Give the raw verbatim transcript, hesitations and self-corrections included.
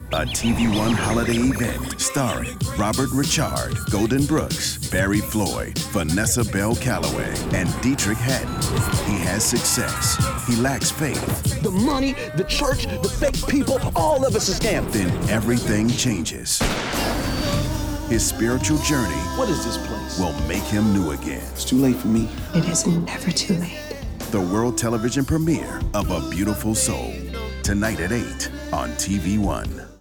a T V One holiday event starring Robert Richard, Golden Brooks, Barry Floyd, Vanessa Bell Calloway, and Dietrich Haddon. He has success. He lacks faith. The money, the church, the fake people, all of us is scammed. Then everything changes. His spiritual journey What is this place? will make him new again. It's too late for me. It is never too late. The world television premiere of A Beautiful Soul. Tonight at eight on T V One.